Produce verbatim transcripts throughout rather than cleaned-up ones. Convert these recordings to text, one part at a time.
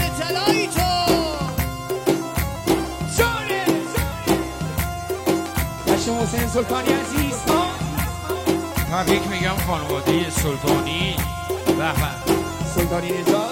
طلایی تو جانه جشن حسین سلطانی عزیز تبریک میگم خانواده سلطانی به به سلطانی نژاد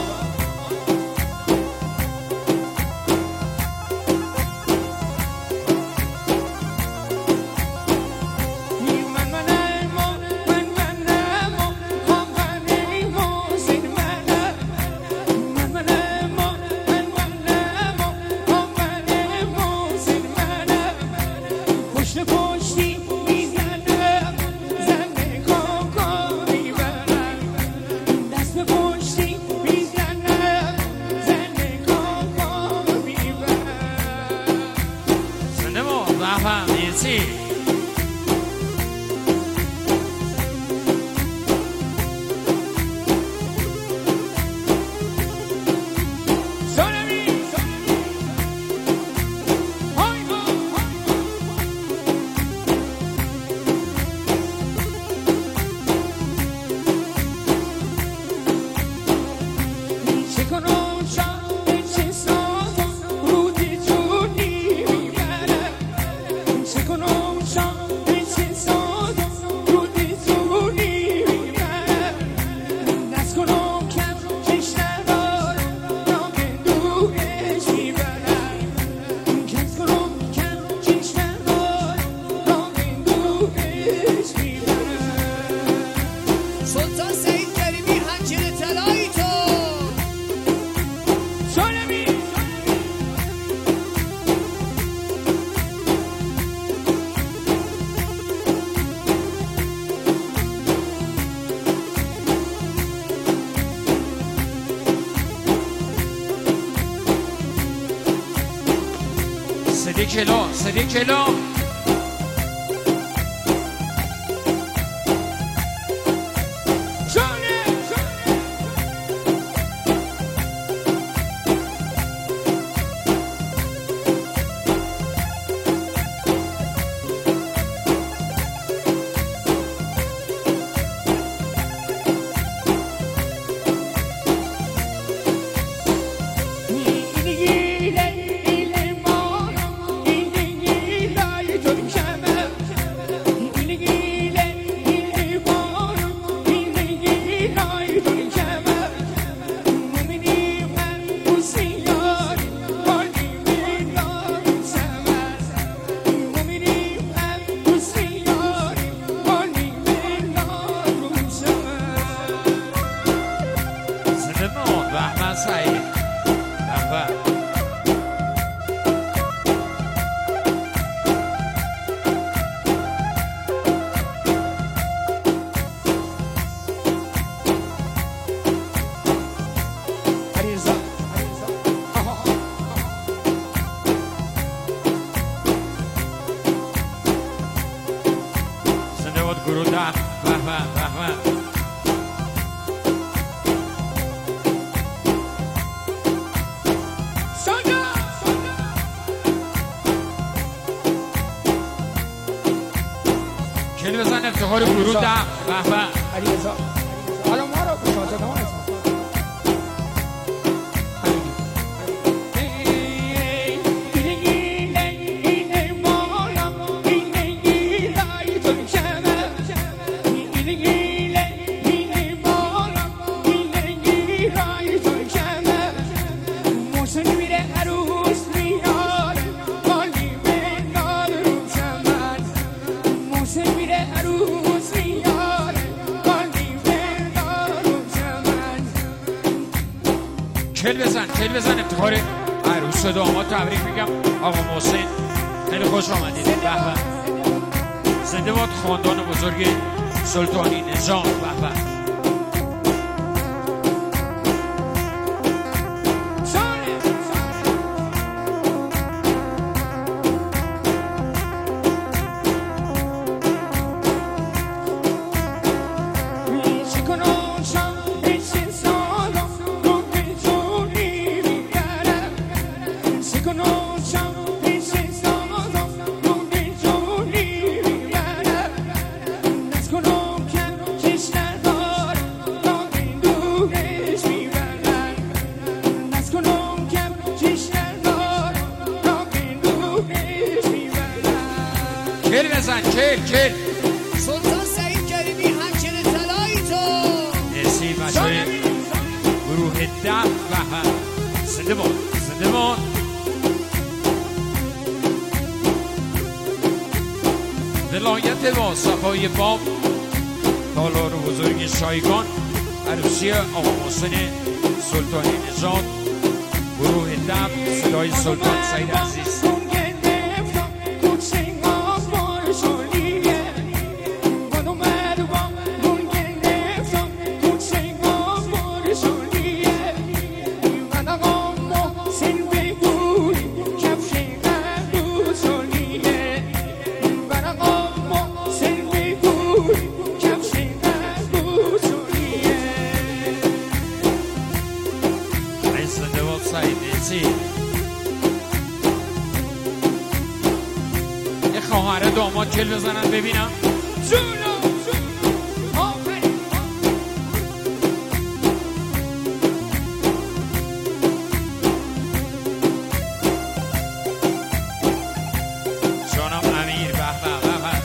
سدی کلو سدی کلو کلی بزن افتخار گروه دم به به علیرضا حالا ما رو شاهزاده ها اسم کل بزن کل بزن افتخار عروس و داماد تبریک میگم آقا محسن خیلی خوش آمدید به به زنده باد خاندان بزرگ سلطانی نژاد به به بزن چل چل سلطان سعید کریمی همچنین طلایی تو مرسی بچه های گروه دف و هم زنده باد زنده باد ولایت با صفای باب تالار بزرگ شایگان عروسی آقا محسن سلطانی نژاد گروه دف صدای سلطان سعید عزیز یه خواهر داماد کل بزنن ببینم جانم امیر به به به به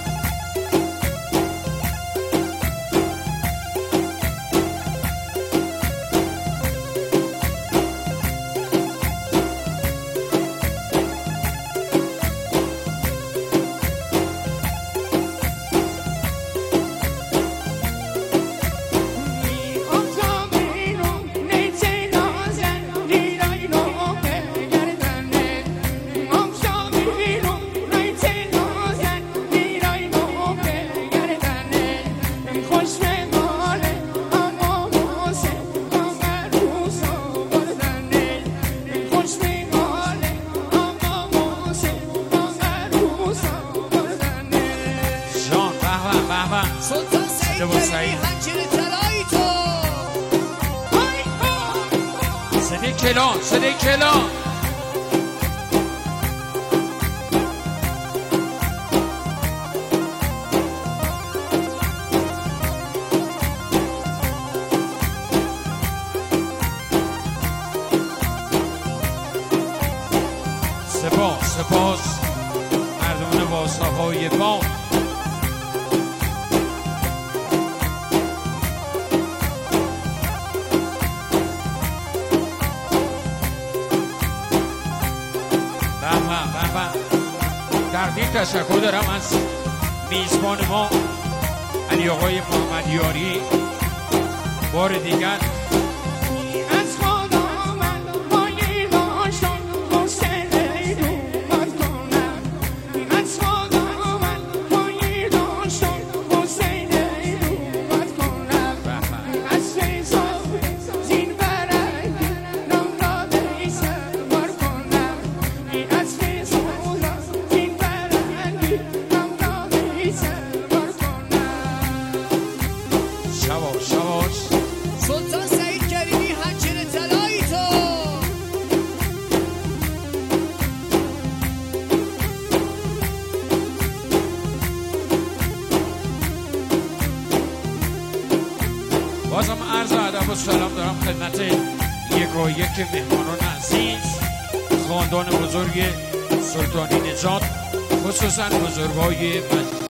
سلطان سعید کریمی همچنین طلایی تو صدای کلان صدای کلان سپاس سپاس مردمان با صفای بام تقدیر تشکر دارم از میزبان ما علی آقای محمد یاری بار دیگر از خدا من پایی داشتم حسین ایدومت کنم از خدا من پایی داشتم حسین ایدومت کنم از فیضا زین برنگی نمراده ای سربار کنم از فیضا زین برنگی نمراده ای سربار کنم شواش شواش سلطان سعید کریمی همچنین طلایی تو بازم عرض ادب و سلام دارم خدمت یک و یک مهمانان عزیز خاندان بزرگ سلطانی نژاد خصوصا بزرگای